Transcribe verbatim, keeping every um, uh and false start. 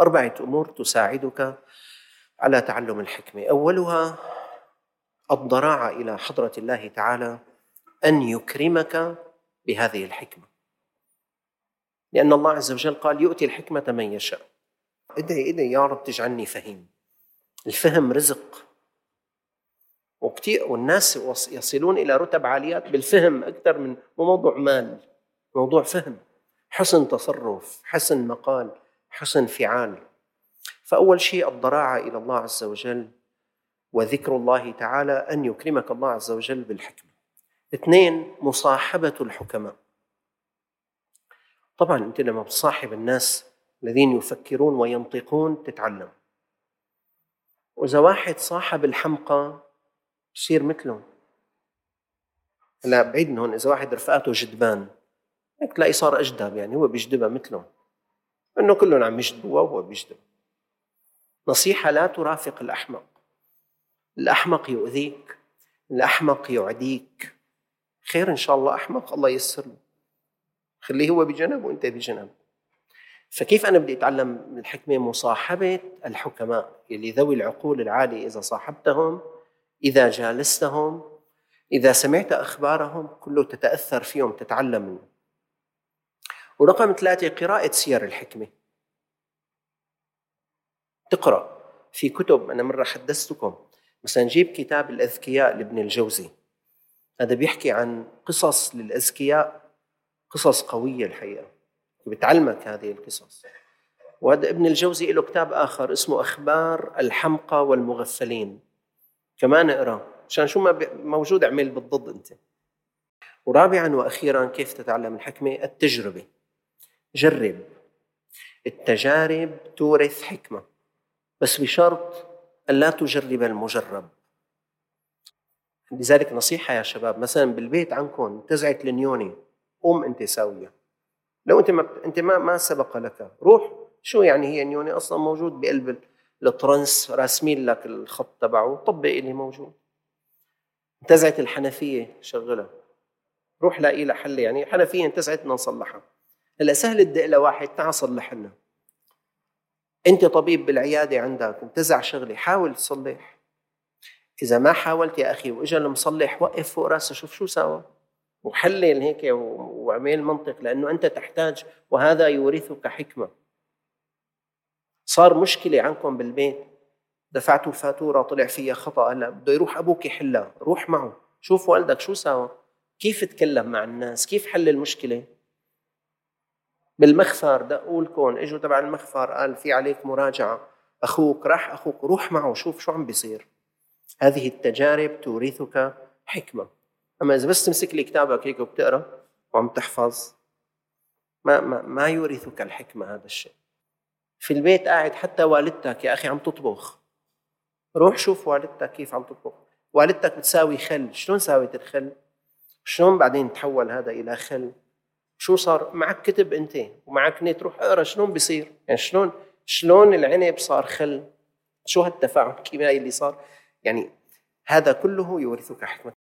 أربعة أمور تساعدك على تعلم الحكمة. أولها الضراعة إلى حضرة الله تعالى أن يكرمك بهذه الحكمة، لأن الله عز وجل قال يؤتي الحكمة من يشاء. ادعي ادعي يا رب تجعلني فهيم. الفهم رزق، وكتير والناس يصلون إلى رتب عاليات بالفهم أكثر من موضوع مال، موضوع فهم، حسن تصرف، حسن مقال، حسن فعال. فأول شيء الضراعة إلى الله عز وجل وذكر الله تعالى أن يكرمك الله عز وجل بالحكمة. اثنين، مصاحبة الحكماء. طبعا أنت لما تصاحب الناس الذين يفكرون وينطقون تتعلم، وإذا واحد صاحب الحمقى بصير مثله. لا بعيد من هون، إذا واحد رفقاته جدبان هيك تلاقي صار أجدب، يعني هو بيجدبها مثله، إنه كلهم عم يجدبوا وهو بيجدب. نصيحة: لا ترافق الأحمق. الأحمق يؤذيك، الأحمق يعديك. خير إن شاء الله أحمق، الله يسر له، خليه هو بجنب وأنت بجنب. فكيف أنا بدي أتعلم الحكمة؟ مصاحبة الحكماء اللي ذوي العقول العالية. إذا صاحبتهم، إذا جالستهم، إذا سمعت أخبارهم، كله تتأثر فيهم، تتعلم منه. ورقم ثلاثة، قراءة سير الحكمة. تقرأ في كتب. أنا مرة حدثتكم مثلا جيب كتاب الأذكياء لابن الجوزي، هذا بيحكي عن قصص للأذكياء، قصص قوية الحقيقة، بتعلمك هذه القصص. وهذا ابن الجوزي له كتاب آخر اسمه أخبار الحمقى والمغفلين، كمان اقرأ عشان شو ما موجود اعمل بالضد أنت. ورابعا وأخيرا كيف تتعلم الحكمة؟ التجربة. جرب. التجارب تورث حكمة، بس بشرط أن لا تجرب المجرب. لذلك نصيحة يا شباب، مثلا بالبيت عندكم انتزعت النيوني، قوم أنت ساوية. لو أنت ما أنت ما ما سبق لك، روح شو يعني هي نيوني أصلا موجود بقلب الترنس، راسمين لك الخط تبعه، طبق اللي موجود. انتزعت الحنفية، شغلها، روح لاقي لها حل. يعني حنفية انتزعت بدنا نصلحها، هلا سهل تدق لواحد تعال صلح لنا. أنت طبيب بالعيادة عندك انتزع شغلي، حاول تصلح. إذا ما حاولت يا أخي وإجا المصلح، وقف فوق راسه شوف شو سوى وحلل هيك وعمل منطق، لأنه أنت تحتاج، وهذا يورثك حكمة. صار مشكلة عندكم بالبيت، دفعتوا فاتورة طلع فيها خطأ، هلا بده يروح أبوك يحلها، روح معه شوف والدك شو سوى، كيف تكلم مع الناس، كيف حل المشكلة. بالمخفر دقوا لكم، اجوا تبع المخفر قال في عليك مراجعة، أخوك راح أخوك روح معه شوف شو عم بيصير. هذه التجارب تورثك حكمة. أما إذا بس تمسك لي كتابك هيك وبتقرأ وعم تحفظ، ما, ما, ما يورثك الحكمة هذا الشيء. في البيت قاعد حتى والدتك يا أخي عم تطبخ، روح شوف والدتك كيف عم تطبخ. والدتك بتساوي خل، شلون ساويت الخل؟ شلون بعدين تحول هذا إلى خل؟ شو صار معك؟ كتب أنت ومعك نت، روح اقرأ شلون بيصير، يعني شلون شلون العنب صار خل، شو هالتفاعل الكيميائي اللي صار. يعني هذا كله يورثك حكمة.